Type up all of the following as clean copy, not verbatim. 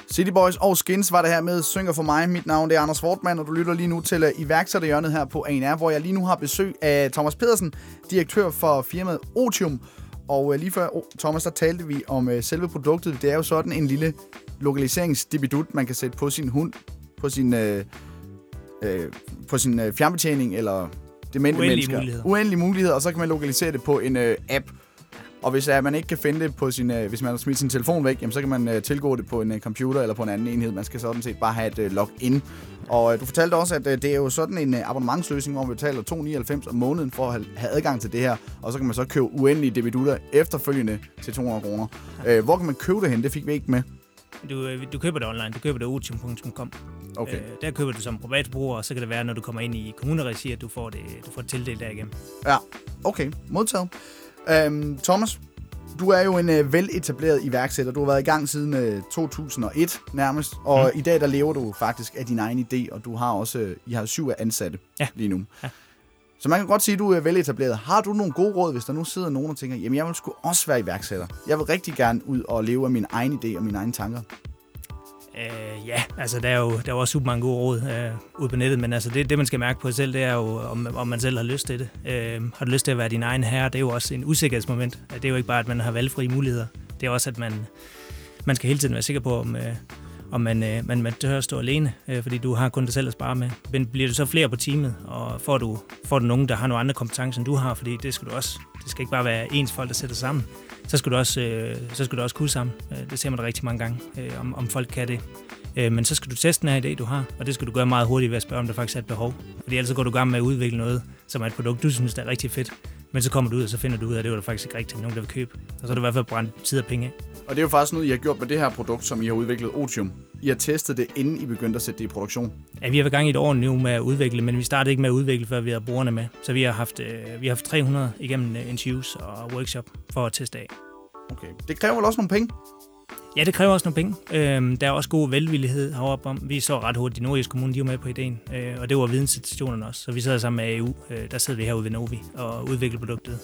City Boys og Skins var det her med Synger for mig. Mit navn det er Anders Fortmann, og du lytter lige nu til iværksætterhjørnet her på ANR, hvor jeg lige nu har besøg af Thomas Pedersen, direktør for firmaet Otium. Og lige før, Thomas, der talte vi om selve produktet. Det er jo sådan en lille lokaliseringsdibidut, man kan sætte på sin hund, på sin fjernbetjening eller demente mennesker. Uendelige muligheder, og så kan man lokalisere det på en app. Og hvis man ikke kan finde det på hvis man har smidt sin telefon væk, jamen, så kan man tilgå det på en computer eller på en anden enhed. Man skal sådan set bare have et login. Og du fortalte også, at det er jo sådan en abonnementsløsning, hvor man betaler 2,99 om måneden for at have adgang til det her. Og så kan man så købe uendelige debidutter efterfølgende til 200 kroner. Hvor kan man købe det hen? Det fik vi ikke med. Du køber det online. Du køber det otium.com. Okay. Der køber du som privatbruger, og så kan det være, når du kommer ind i kommuneregi, at du får det tildelt derigennem. Ja, okay. Modtaget. Thomas, du er jo en veletableret iværksætter. Du har været i gang siden 2001 nærmest, og i dag der lever du faktisk af din egen idé, og du har også I har 7 ansatte lige nu. Ja. Så man kan godt sige, at du er veletableret. Har du nogle gode råd, hvis der nu sidder nogen og tænker, jamen jeg vil sgu også være iværksætter. Jeg vil rigtig gerne ud og leve af min egen idé og mine egne tanker. Ja, altså der er jo også super mange gode råd ude på nettet, men altså det man skal mærke på sig selv, det er jo, om man selv har lyst til det. Har du lyst til at være din egen herre, det er jo også en usikkerhedsmoment. Det er jo ikke bare, at man har valgfrie muligheder. Det er også, at man skal hele tiden være sikker på, om man tør at stå alene, fordi du har kun dig selv at spare med. Men bliver du så flere på teamet, og får du nogen, der har nogle andre kompetencer, end du har, fordi det skal du også. Det skal ikke bare være ens folk, der sætter sammen. Så skal du også kunne sammen. Det ser man da rigtig mange gange, om folk kan det. Men så skal du teste den her idé, du har, og det skal du gøre meget hurtigt ved at spørge, om der faktisk er et behov. Fordi ellers går du i gang med at udvikle noget, som er et produkt, du synes, der er rigtig fedt. Men så kommer du ud, og så finder du ud af, at det var der faktisk ikke rigtig nogen, der vil købe. Og så er du i hvert fald brændt tid og penge af. Og det er jo faktisk noget, I har gjort med det her produkt, som I har udviklet, Otium. I har testet det, inden I begyndte at sætte det i produktion. Ja, vi har været i gang i et år nu med at udvikle, men vi startede ikke med at udvikle, før vi havde brugerne med. Så vi har haft 300 igennem interviews og workshop for at teste af. Okay. Det kræver vel også nogle penge? Ja, det kræver også nogle penge. Der er også god velvillighed heroppe om. Vi så ret hurtigt, i Nordjysk Kommune, de var med på ideen, og det var vidensinstitutionerne også. Så vi sad sammen med AU, der sidder vi herude ved Novi og udvikler produktet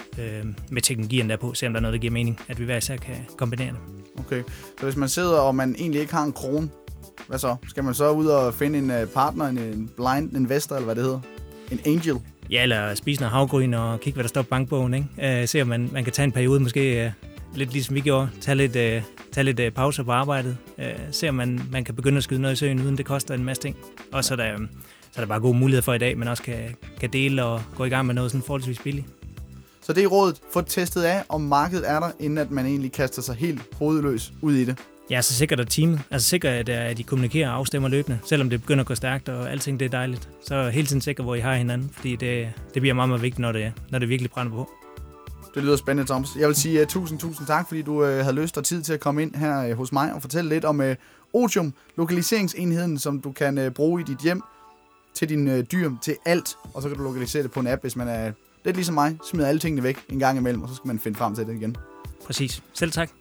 med teknologien der på, se om der er noget, der giver mening, at vi hver især kan kombinere det. Okay, så hvis man sidder, og man egentlig ikke har en krone, hvad så? Skal man så ud og finde en partner, en blind investor, eller hvad det hedder? En angel? Ja, eller spise noget havgryn og kigge, hvad der står på bankbogen, ikke? Se om man kan tage en periode, måske lidt ligesom vi gjorde, tage lidt pauser på arbejdet. Se om man kan begynde at skyde noget i søen, uden det koster en masse ting. Og så er der bare gode muligheder for i dag, man også kan dele og gå i gang med noget sådan forholdsvis billigt. Så det er rådet. Få testet af, om markedet er der, inden at man egentlig kaster sig helt hovedløs ud i det. Ja, så sikrer der teamet. Altså sikrer, at de kommunikerer og afstemmer løbende, selvom det begynder at gå stærkt, og alting det er dejligt. Så hele tiden sikrer, hvor I har hinanden, fordi det bliver meget, meget vigtigt, når det virkelig brænder på. Det lyder spændende, Thomas. Jeg vil sige tusind tak, fordi du havde lyst og tid til at komme ind her hos mig og fortælle lidt om Otium, lokaliseringsenheden, som du kan bruge i dit hjem, til dine dyr, til alt. Og så kan du lokalisere det på en app, hvis man er lidt ligesom mig, smider alle tingene væk en gang imellem, og så skal man finde frem til det igen. Præcis. Selv tak.